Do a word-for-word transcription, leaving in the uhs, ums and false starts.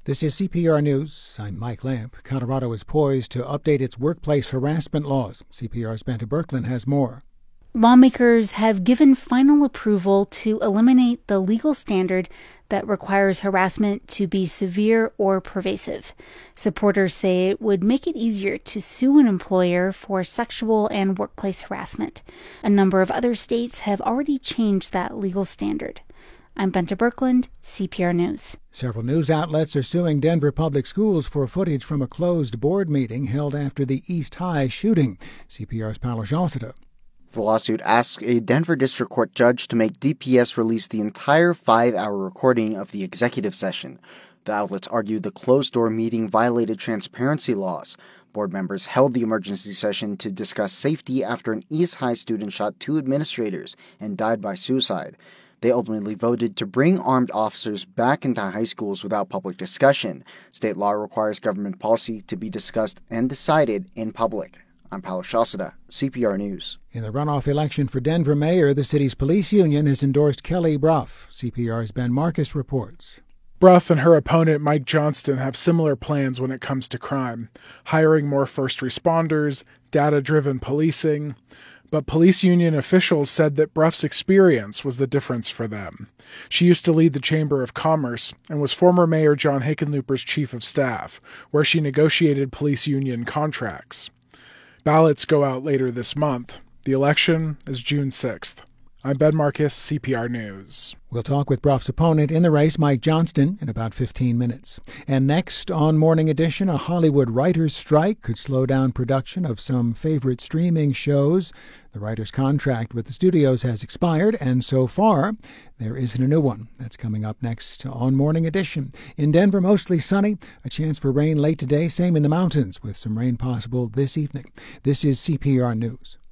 This is C P R News. I'm Mike Lamp. Colorado is poised to update its workplace harassment laws. C P R's Benta Birkeland has more. Lawmakers have given final approval to eliminate the legal standard that requires harassment to be severe or pervasive. Supporters say it would make it easier to sue an employer for sexual and workplace harassment. A number of other states have already changed that legal standard. I'm Benta Birkeland, C P R News. Several news outlets are suing Denver Public Schools for footage from a closed board meeting held after the East High shooting. C P R's Paolo Jalsada. The lawsuit asks a Denver District Court judge to make D P S release the entire five-hour recording of the executive session. The outlets argued the closed-door meeting violated transparency laws. Board members held the emergency session to discuss safety after an East High student shot two administrators and died by suicide. They ultimately voted to bring armed officers back into high schools without public discussion. State law requires government policy to be discussed and decided in public. I'm Paolo Jalsada, C P R News. In the runoff election for Denver mayor, the city's police union has endorsed Kelly Brough. C P R's Ben Marcus reports. Brough and her opponent Mike Johnston have similar plans when it comes to crime, hiring more first responders, data-driven policing. But police union officials said that Brough's experience was the difference for them. She used to lead the Chamber of Commerce and was former Mayor John Hickenlooper's chief of staff, where she negotiated police union contracts. Ballots go out later this month. The election is June sixth. I'm Ben Marcus, C P R News. We'll talk with Brough's opponent in the race, Mike Johnston, in about fifteen minutes. And next on Morning Edition, a Hollywood writers' strike could slow down production of some favorite streaming shows. The writers' contract with the studios has expired, and so far, there isn't a new one. That's coming up next on Morning Edition. In Denver, mostly sunny. A chance for rain late today, same in the mountains, with some rain possible this evening. This is C P R News.